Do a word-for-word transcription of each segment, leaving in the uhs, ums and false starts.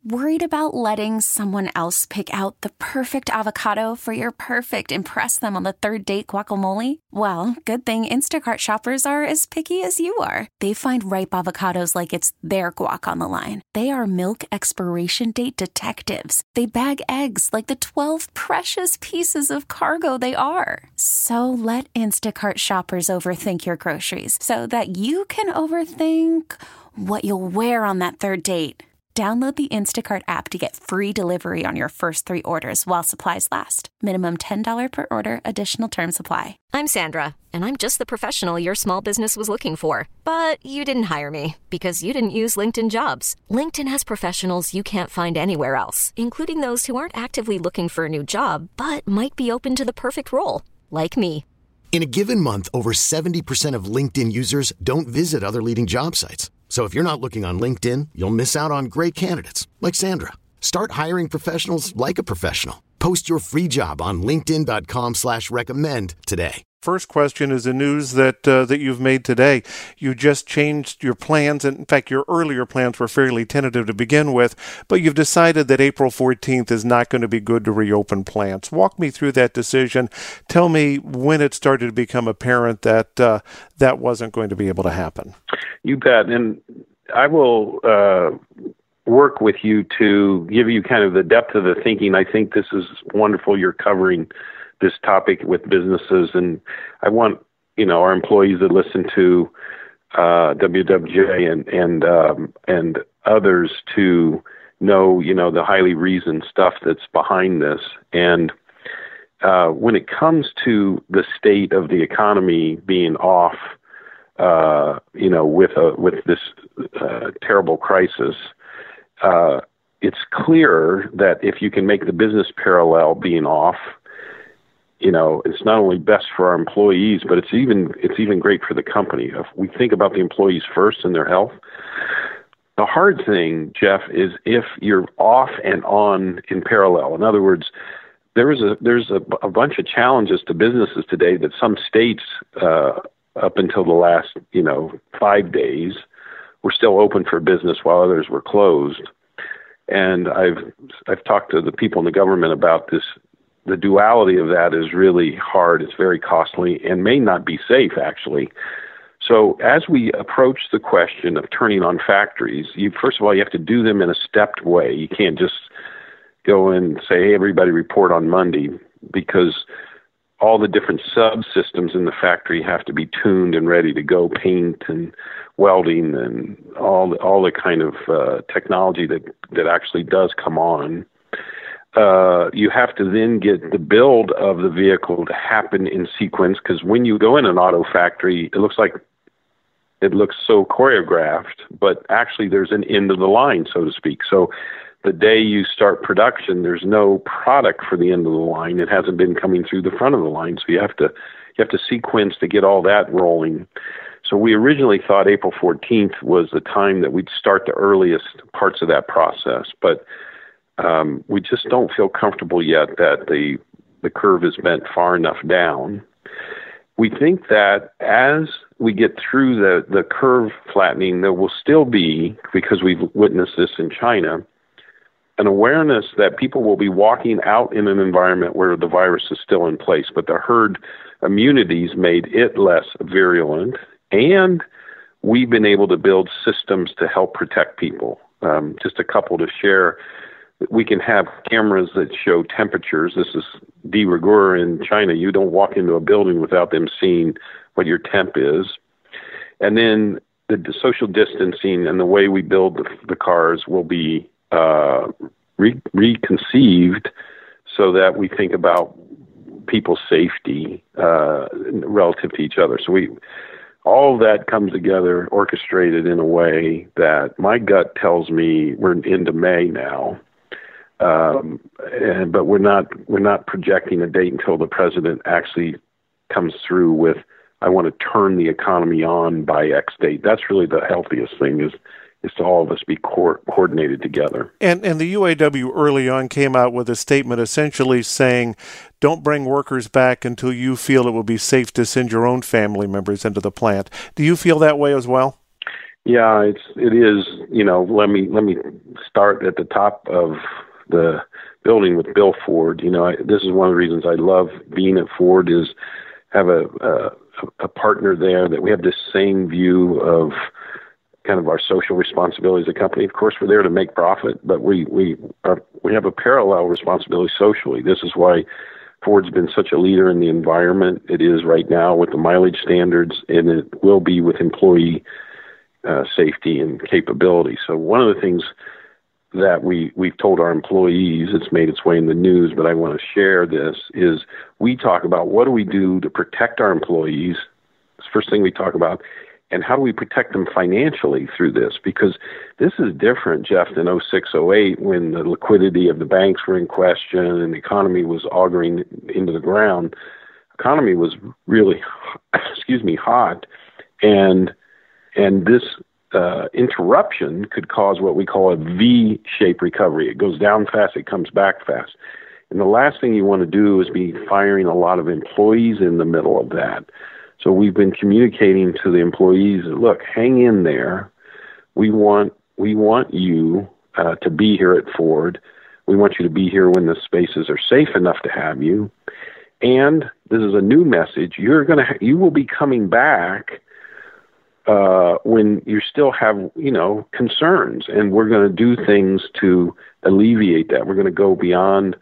Worried about letting someone else pick out the perfect avocado for your perfect impress them on the third date guacamole? Well, good thing Instacart shoppers are as picky as you are. They find ripe avocados like it's their guac on the line. They are milk expiration date detectives. They bag eggs like the twelve precious pieces of cargo they are. So let Instacart shoppers overthink your groceries so that you can overthink what you'll wear on that third date. Download the Instacart app to get free delivery on your first three orders while supplies last. Minimum ten dollars per order. Additional terms apply. I'm Sandra, and I'm just the professional your small business was looking for. But you didn't hire me because you didn't use LinkedIn Jobs. LinkedIn has professionals you can't find anywhere else, including those who aren't actively looking for a new job, but might be open to the perfect role, like me. In a given month, over seventy percent of LinkedIn users don't visit other leading job sites. So if you're not looking on LinkedIn, you'll miss out on great candidates like Sandra. Start hiring professionals like a professional. Post your free job on linkedin.com slash recommend today. First question is the news that uh, that you've made today. You just changed your plans, and in fact, your earlier plans were fairly tentative to begin with, but you've decided that April fourteenth is not going to be good to reopen plants. Walk me through that decision. Tell me when it started to become apparent that uh, that wasn't going to be able to happen. You bet, and I will uh, work with you to give you kind of the depth of the thinking. I think this is wonderful. You're covering this topic with businesses, and I want, you know, our employees that listen to uh, W W J and and um, and others to know, you know, the highly reasoned stuff that's behind this. And uh, when it comes to the state of the economy being off, uh, you know, with a with this uh, terrible crisis, uh, it's clear that if you can make the business parallel being off, you know, it's not only best for our employees, but it's even it's even great for the company. If we think about the employees first and their health, the hard thing, Jeff, is if you're off and on in parallel. In other words, there is a there's a, a bunch of challenges to businesses today that some states, uh, up until the last, you know, five days, were still open for business while others were closed. And I've I've talked to the people in the government about this. The duality of that is really hard. It's very costly and may not be safe, actually. So as we approach the question of turning on factories, you first of all, you have to do them in a stepped way. You can't just go and say, hey, everybody report on Monday, because all the different subsystems in the factory have to be tuned and ready to go, paint and welding and all the, all the kind of uh, technology that, that actually does come on. Uh, you have to then get the build of the vehicle to happen in sequence, because when you go in an auto factory, it looks like it looks so choreographed, but actually there's an end of the line, so to speak. So the day you start production, there's no product for the end of the line. It hasn't been coming through the front of the line, so you have to you have to sequence to get all that rolling. So we originally thought April fourteenth was the time that we'd start the earliest parts of that process, but Um, we just don't feel comfortable yet that the the curve is bent far enough down. We think that as we get through the, the curve flattening, there will still be, because we've witnessed this in China, an awareness that people will be walking out in an environment where the virus is still in place, but the herd immunity's made it less virulent, and we've been able to build systems to help protect people. Um, just a couple to share. We can have cameras that show temperatures. This is de rigueur in China. You don't walk into a building without them seeing what your temp is. And then the, the social distancing and the way we build the, the cars will be uh, re- reconceived so that we think about people's safety uh, relative to each other. So we, all of that comes together, orchestrated in a way that my gut tells me we're into May now. Um, and, but we're not we're not projecting a date until the president actually comes through with, I want to turn the economy on by X date. That's really the healthiest thing, is is to all of us be co- coordinated together. And and the U A W early on came out with a statement essentially saying, don't bring workers back until you feel it will be safe to send your own family members into the plant. Do you feel that way as well? Yeah, it's it is. You know, let me let me start at the top of the building with Bill Ford. You know, I, this is one of the reasons I love being at Ford is have a, a a partner there that we have this same view of kind of our social responsibility as a company. Of course, we're there to make profit, but we we are we have a parallel responsibility socially. This is why Ford's been such a leader in the environment it is right now with the mileage standards, and it will be with employee uh, safety and capability. So one of the things that we, we've told our employees, it's made its way in the news, but I want to share this, is we talk about what do we do to protect our employees. It's the first thing we talk about. And how do we protect them financially through this? Because this is different, Jeff, than oh six, oh eight when the liquidity of the banks were in question and the economy was auguring into the ground. Economy was really, excuse me, hot. And and this uh, interruption could cause what we call a V-shaped recovery. It goes down fast, it comes back fast. And the last thing you want to do is be firing a lot of employees in the middle of that. So we've been communicating to the employees, look, hang in there. We want we want you uh, to be here at Ford. We want you to be here when the spaces are safe enough to have you. And this is a new message. You're gonna ha- you will be coming back uh, when you still have you know concerns, and we're going to do things to alleviate that. We're going to go beyond.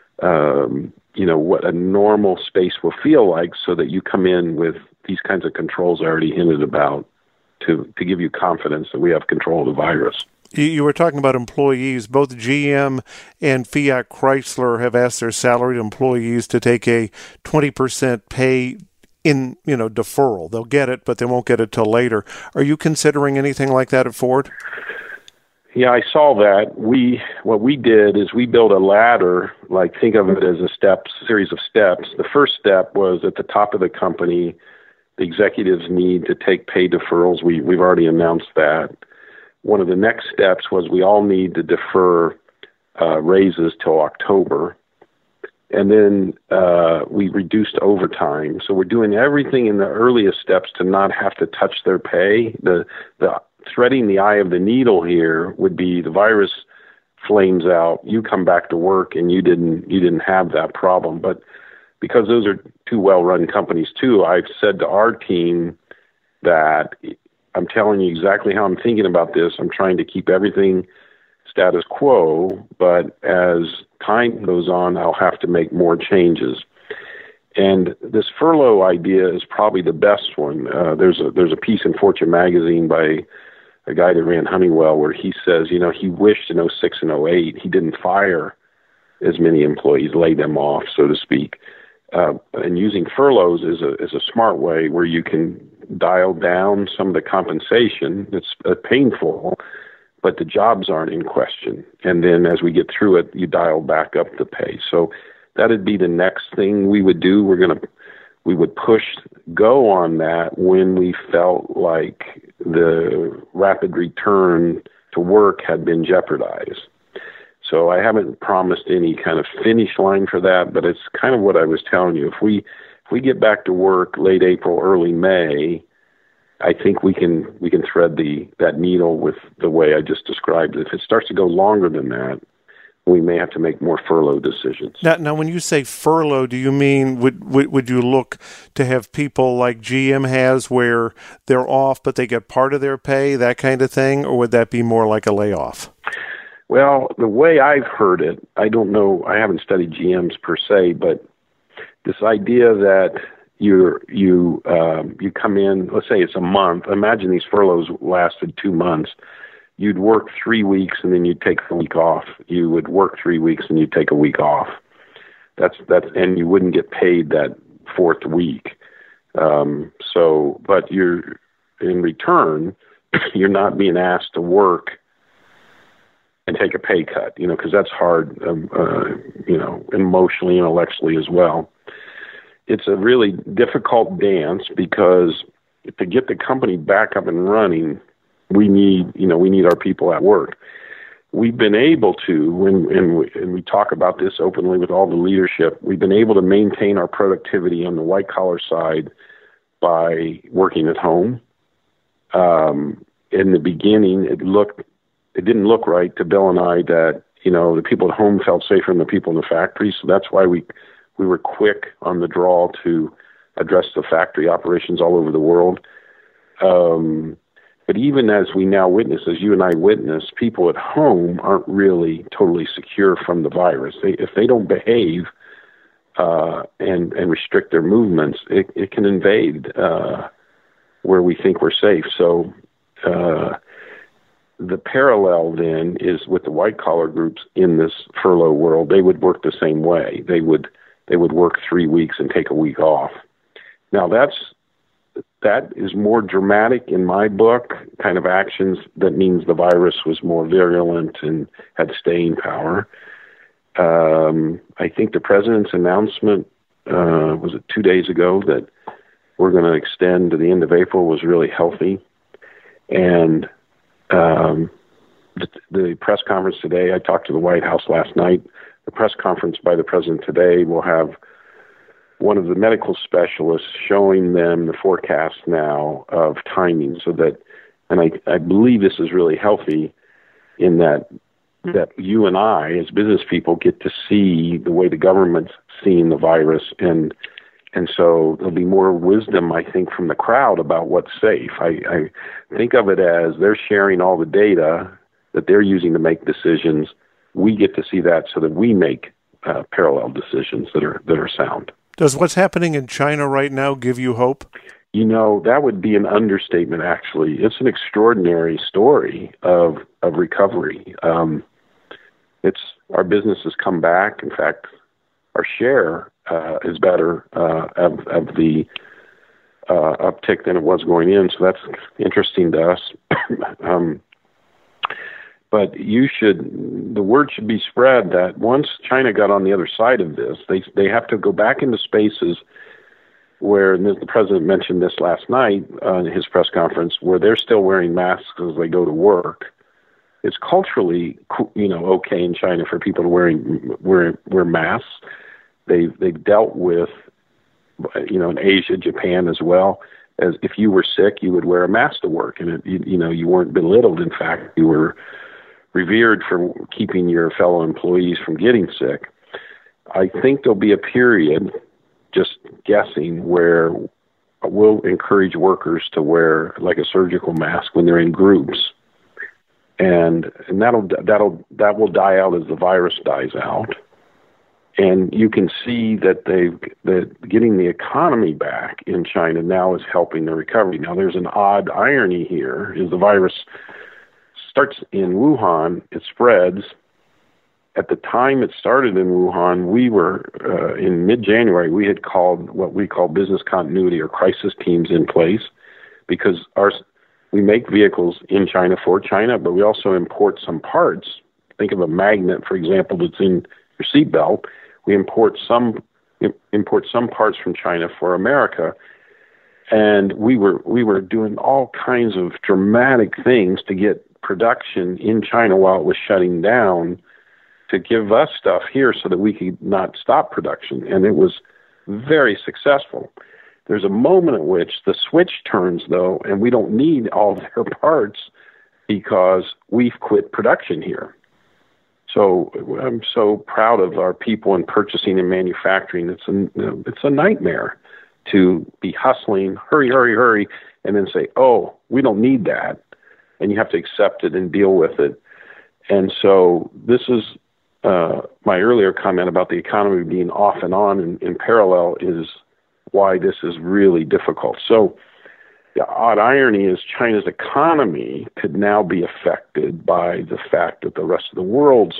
Um, you know, what a normal space will feel like so that you come in with these kinds of controls I already hinted about to, to give you confidence that we have control of the virus. You were talking about employees. Both G M and Fiat Chrysler have asked their salaried employees to take a twenty percent pay in, you know, deferral. They'll get it, but they won't get it till later. Are you considering anything like that at Ford? Yeah, I saw that. We what we did is we built a ladder, like think of it as a steps, series of steps. The first step was at the top of the company, the executives need to take pay deferrals. We we've already announced that. One of the next steps was we all need to defer uh, raises till October. And then uh, we reduced overtime. So we're doing everything in the earliest steps to not have to touch their pay. The the threading the eye of the needle here would be the virus flames out, you come back to work and you didn't you didn't have that problem. But because those are two well-run companies too, I've said to our team that I'm telling you exactly how I'm thinking about this. I'm trying to keep everything status quo, but as time goes on, I'll have to make more changes. And this furlough idea is probably the best one. Uh, there's a there's a piece in Fortune magazine by a guy that ran Honeywell where he says, you know, he wished in oh six and oh eight he didn't fire as many employees, lay them off, so to speak. Uh, and using furloughs is a is a smart way where you can dial down some of the compensation. It's uh, painful, but the jobs aren't in question. And then as we get through it, you dial back up the pay. So that'd be the next thing we would do. We're gonna we would push go on that when we felt like the rapid return to work had been jeopardized. So I haven't promised any kind of finish line for that, but it's kind of what I was telling you. If we if we get back to work late April, early May, I think we can we can thread the that needle with the way I just described it. If it starts to go longer than that, we may have to make more furlough decisions. Now, now when you say furlough, do you mean would, would would you look to have people like G M has where they're off but they get part of their pay, that kind of thing, or would that be more like a layoff? Well, the way I've heard it, I don't know, I haven't studied G Ms per se, but this idea that you you um, you come in, let's say it's a month. Imagine these furloughs lasted two months. You'd work three weeks and then you'd take a week off. You would work three weeks and you'd take a week off. That's that's and you wouldn't get paid that fourth week. Um, so, but you're in return, you're not being asked to work and take a pay cut, you know, because that's hard, um, uh, you know, emotionally, intellectually as well. It's a really difficult dance because to get the company back up and running, we need, you know, we need our people at work. We've been able to, and, and, we, and we talk about this openly with all the leadership, we've been able to maintain our productivity on the white collar side by working at home. Um, in the beginning, it looked, it didn't look right to Bill and I that, you know, the people at home felt safer than the people in the factory. So that's why we, we were quick on the draw to address the factory operations all over the world. Um, but even as we now witness, as you and I witness, people at home aren't really totally secure from the virus. They, if they don't behave uh, and and restrict their movements, it, it can invade uh, where we think we're safe. So uh, the parallel then is with the white collar groups in this furlough world. They would work the same way. They would they would work three weeks and take a week off. Now that's that is more dramatic in my book, kind of actions that means the virus was more virulent and had staying power. Um, I think the president's announcement, uh, was it two days ago, that we're going to extend to the end of April was really healthy. And um, the, the press conference today, I talked to the White House last night. The press conference by the president today will have one of the medical specialists showing them the forecast now of timing, so that, and I, I believe this is really healthy in that that you and I, as business people, get to see the way the government's seeing the virus, and and so there'll be more wisdom, I think, from the crowd about what's safe. I, I think of it as they're sharing all the data that they're using to make decisions. We get to see that so that we make uh, parallel decisions that are that are sound. Does what's happening in China right now give you hope? You know, that would be an understatement, actually. It's an extraordinary story of of recovery. Um, it's our business has come back. In fact, our share uh, is better uh, of, of the uh, uptick than it was going in, so that's interesting to us. um, But you should, the word should be spread that once China got on the other side of this, they they have to go back into spaces where, and the president mentioned this last night uh, in his press conference, where they're still wearing masks as they go to work. It's culturally, you know, okay in China for people to wearing wear wear masks. They they've dealt with, you know, in Asia, Japan as well, as if you were sick, you would wear a mask to work, and it, you, you know, you weren't belittled. In fact, you were revered for keeping your fellow employees from getting sick. I think there'll be a period, just guessing, where we'll encourage workers to wear like a surgical mask when they're in groups, and and that'll that'll that will die out as the virus dies out. And you can see that they've that getting the economy back in China now is helping the recovery. Now, there's an odd irony here: is the virus starts in Wuhan, it spreads. At the time it started in Wuhan, we were, uh, in mid-January, we had called what we call business continuity or crisis teams in place, because our we make vehicles in China for China, but we also import some parts. Think of a magnet, for example, that's in your seatbelt. We import some import some parts from China for America. And we were we were doing all kinds of dramatic things to get production in China while it was shutting down, to give us stuff here so that we could not stop production. And it was very successful. There's a moment at which the switch turns, though, and we don't need all their parts because we've quit production here. So I'm so proud of our people in purchasing and manufacturing. It's a, it's a nightmare to be hustling, hurry, hurry, hurry, and then say, oh, we don't need that. And you have to accept it and deal with it. And so this is uh, my earlier comment about the economy being off and on in, in parallel is why this is really difficult. So the odd irony is China's economy could now be affected by the fact that the rest of the world's,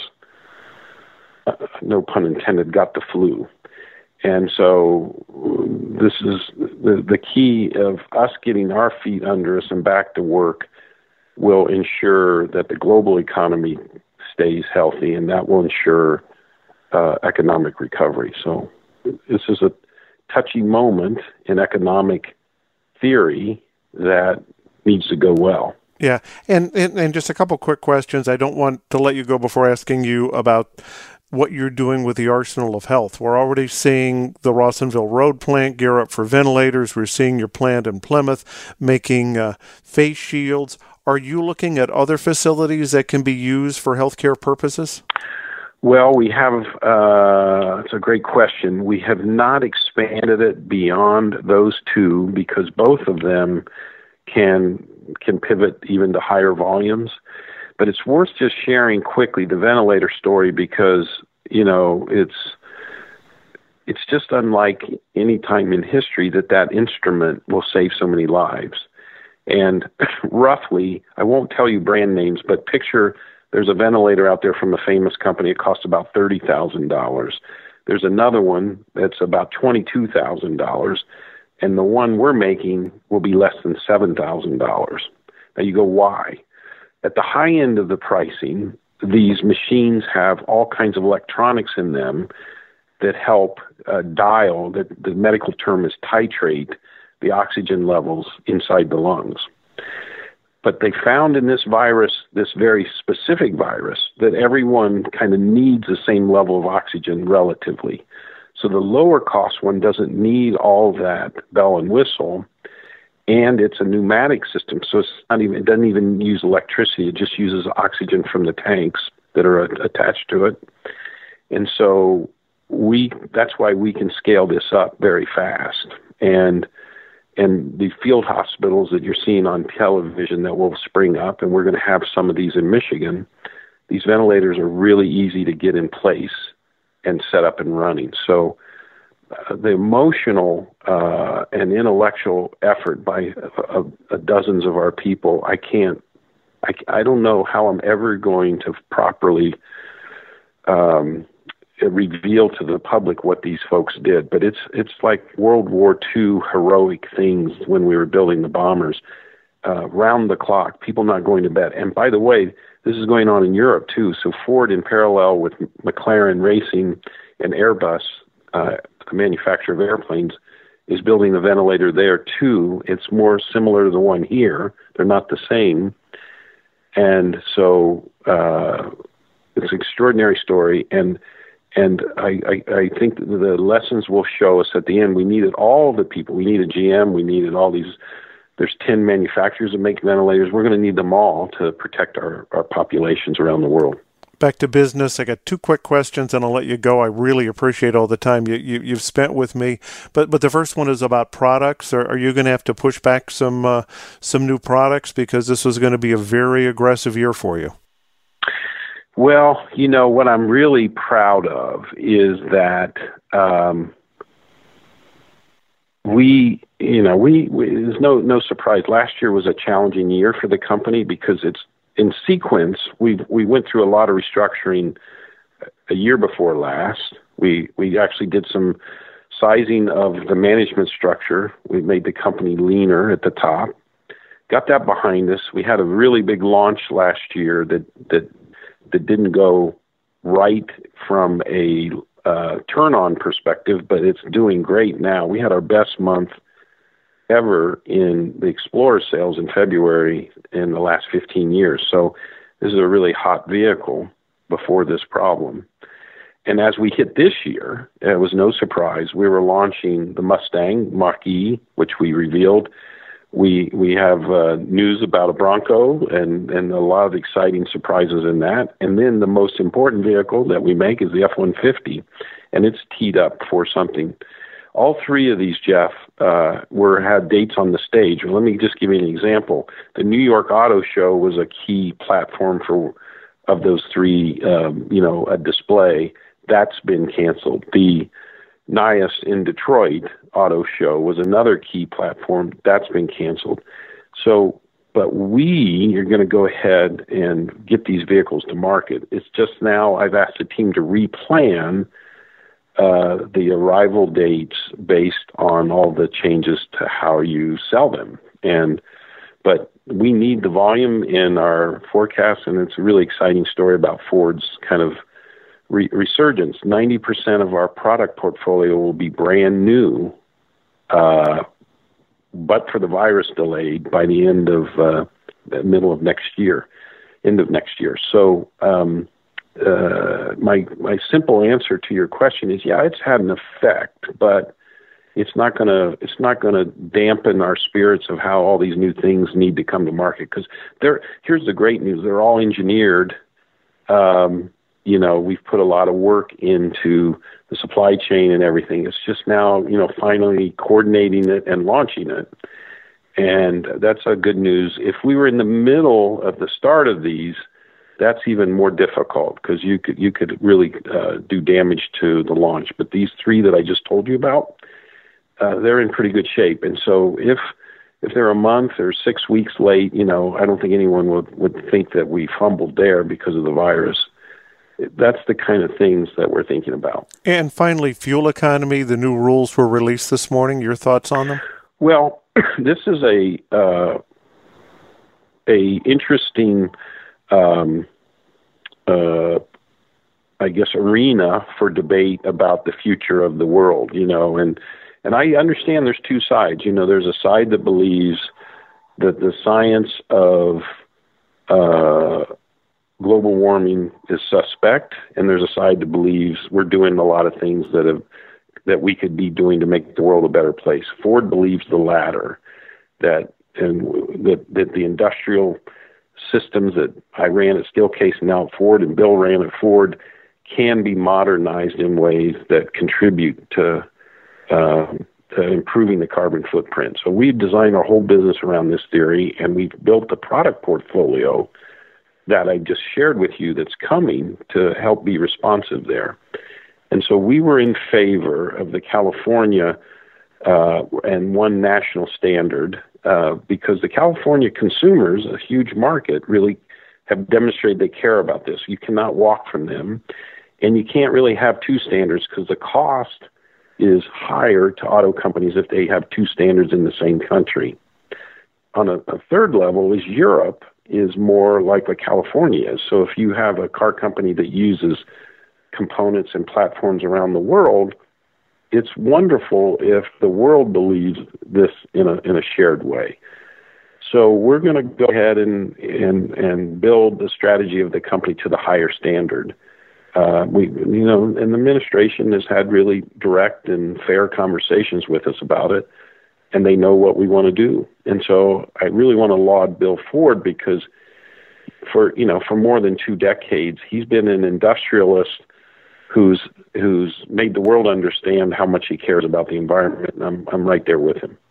uh, no pun intended, got the flu. And so this is the, the key of us getting our feet under us and back to work will ensure that the global economy stays healthy, and that will ensure uh, economic recovery. So this is a touchy moment in economic theory that needs to go well. Yeah, and, and, and just a couple quick questions. I don't want to let you go before asking you about what you're doing with the arsenal of health. We're already seeing the Rawsonville Road plant gear up for ventilators. We're seeing your plant in Plymouth making uh, face shields. Are you looking at other facilities that can be used for healthcare purposes? Well, we have, uh, it's a great question. We have not expanded it beyond those two because both of them can can pivot even to higher volumes. But it's worth just sharing quickly the ventilator story because, you know, it's it's just unlike any time in history that that instrument will save so many lives. And roughly, I won't tell you brand names, but picture there's a ventilator out there from a famous company. It costs about thirty thousand dollars. There's another one that's about twenty-two thousand dollars. And the one we're making will be less than seven thousand dollars. Now you go, why? At the high end of the pricing, these machines have all kinds of electronics in them that help uh, dial, that the medical term is titrate, the oxygen levels inside the lungs. But they found in this virus, this very specific virus, that everyone kind of needs the same level of oxygen relatively. So the lower cost one doesn't need all that bell and whistle, and it's a pneumatic system, so it's not even, it doesn't even use electricity. It just uses oxygen from the tanks that are a- attached to it. And so we that's why we can scale this up very fast. And and the field hospitals that you're seeing on television that will spring up, and we're going to have some of these in Michigan, these ventilators are really easy to get in place and set up and running. So uh, the emotional uh, and intellectual effort by uh, uh, dozens of our people, I can't, I, I don't know how I'm ever going to properly um, reveal to the public what these folks did. But it's it's like World War Two heroic things when we were building the bombers. Uh, round the clock, people not going to bed. And by the way, this is going on in Europe too. So Ford, in parallel with McLaren Racing and Airbus, uh, the manufacturer of airplanes, is building a ventilator there too. It's more similar to the one here. They're not the same. And so uh, it's an extraordinary story. And and I, I, I think that the lessons will show us at the end. We needed all the people. We needed G M. We needed all these. There's ten manufacturers that make ventilators. We're going to need them all to protect our, our populations around the world. Back to business. I got two quick questions, and I'll let you go. I really appreciate all the time you, you, you've spent with me. But but the first one is about products. Are, are you going to have to push back some uh, some new products because this was going to be a very aggressive year for you? Well, you know, what I'm really proud of is that um, we, you know, we, we there's no no surprise. Last year was a challenging year for the company because it's in sequence. We we went through a lot of restructuring a year before last. We we actually did some sizing of the management structure. We made the company leaner at the top. Got that behind us. We had a really big launch last year that that that didn't go right from a uh, turn-on perspective, but it's doing great now. We had our best month ever in the Explorer sales in February in the last fifteen years. So this is a really hot vehicle before this problem. And as we hit this year, it was no surprise, we were launching the Mustang Mach-E, which we revealed. We we have uh, news about a Bronco and, and a lot of exciting surprises in that. And then the most important vehicle that we make is the F one fifty, and it's teed up for something. All three of these, Jeff, uh, were had dates on the stage. Well, let me just give you an example. The New York Auto Show was a key platform for of those three, um, you know, a display. That's been canceled. The N I A S in Detroit Auto Show was another key platform. That's been canceled. So, but we are going to go ahead and get these vehicles to market. It's just now I've asked the team to replan uh, the arrival dates based on all the changes to how you sell them. And, but we need the volume in our forecast, and it's a really exciting story about Ford's kind of re- resurgence. ninety percent of our product portfolio will be brand new, uh, but for the virus delayed by the end of uh, the middle of next year, end of next year. So um, uh, my my simple answer to your question is, yeah, it's had an effect, but it's not going to it's not going to dampen our spirits of how all these new things need to come to market. Because they're here's the great news: they're all engineered. Um, you know, we've put a lot of work into the supply chain and everything. It's just now, you know, finally coordinating it and launching it. And that's a good news. If we were in the middle of the start of these, that's even more difficult because you could you could really uh, do damage to the launch. But these three that I just told you about, uh, they're in pretty good shape. And so if if they're a month or six weeks late, you know, I don't think anyone would, would think that we fumbled there because of the virus. That's the kind of things that we're thinking about. And finally, fuel economy, the new rules were released this morning. Your thoughts on them? Well, this is a uh, a interesting, um, uh, I guess, arena for debate about the future of the world. You know, and and I understand there's two sides. You know, there's a side that believes that the science of uh, global warming is suspect, and there's a side that believes we're doing a lot of things that have that we could be doing to make the world a better place. Ford believes the latter, that and that that the industrial systems that I ran at Steelcase and now at Ford, and Bill ran at Ford, can be modernized in ways that contribute to uh, to improving the carbon footprint. So we've designed our whole business around this theory, and we've built a product portfolio that I just shared with you that's coming to help be responsive there. And so we were in favor of the California uh, and one national standard uh, because the California consumers, a huge market, really have demonstrated they care about this. You cannot walk from them, and you can't really have two standards because the cost is higher to auto companies if they have two standards in the same country. On a, a third level is Europe is more like what California is. So if you have a car company that uses components and platforms around the world, it's wonderful if the world believes this in a in a shared way. So we're going to go ahead and and and build the strategy of the company to the higher standard. Uh, we, you know, and the administration has had really direct and fair conversations with us about it, and they know what we want to do. And so I really want to laud Bill Ford because for, you know, for more than two decades, he's been an industrialist who's who's made the world understand how much he cares about the environment. And I'm I'm right there with him.